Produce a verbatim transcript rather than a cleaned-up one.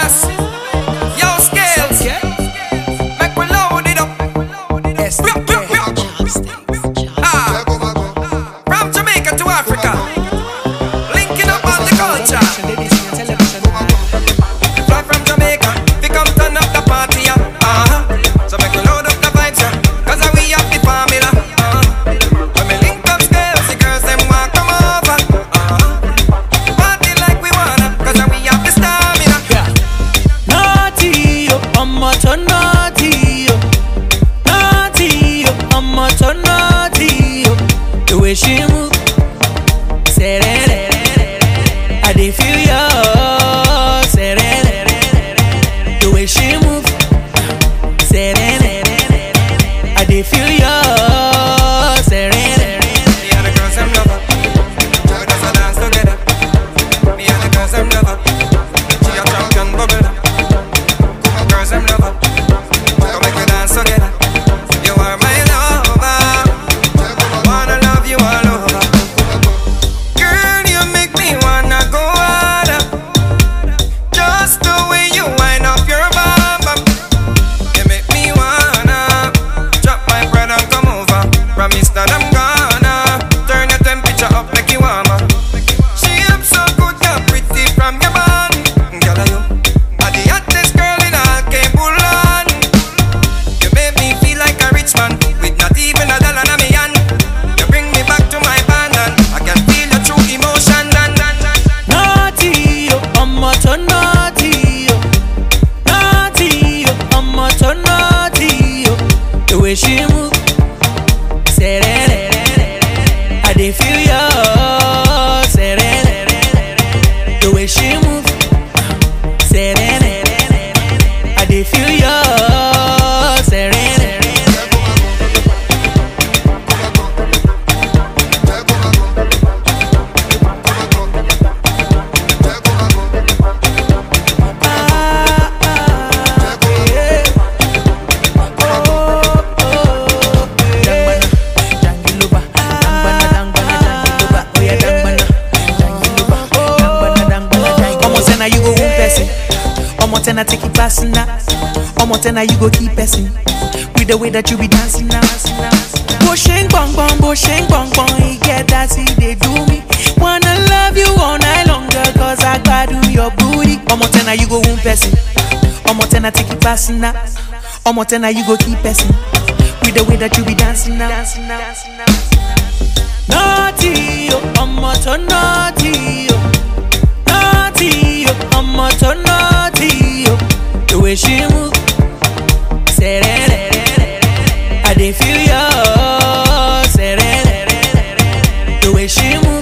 Vegas. Yo, Scales. Make we load it up. Ah, from Jamaica to Africa, linking up all the culture. Fly from Jamaica, we come turn up the party, yeah. Uh-huh. So make we load up the vibes, yeah. Cause we have the formula. Uh-huh. When we link up Scales, the girls them want come over. Uh-huh. Party like we wanna, cause we have the stamina. Yeah. Naughty, yo, I'm a ton naughty, yo. Naughty, yo, I'm a ton naughty, yo. The way she move, say that, I dey feel ya, say that. The way she move, say that, I dey feel ya, say that. Me and the girls them love her. We just a dance together. Me and the girls them love her. She a champion bubbler. Girls them love her. Come make we dance together. You are my lover. Wanna love you all over. Girl, you make me wanna go harder. Just the way you wind up your bum bum. You make me wanna drop my bread and come over. Promise that I'm gonna turn your temperature up like you warmer. She looks so good and pretty from your body. Girl, are you are the hottest girl in all K-Bulan. You make me feel like a rich man with not even a dollar in my hand. You bring me back to my band and I can feel your true emotion. Dan, dan, dan, dan. Naughty, yo, I'm a ton naughty, yo. Naughty, yo, I'm a ton naughty, yo. The way she move, say that, I dey feel ya, say that. The way she move, say that, I dey feel ya, say that. You go one person, omo ten I take it passing now. Omo ten you go keep person with the way that you be dancing now. Boshing bong bong, boshing bong bong, you get that see they do me. Wanna love you all night longer, cause I gotta do your booty. Omo ten you go one person, omo ten I take it passing now. Omo ten you go keep person with the way that you be dancing now. Naughty, yo, omo ten naughty, yo. Naughty, yo, I'm a ton naughty, yo. The way she move, say that, I dey feel ya, say that. The way she move.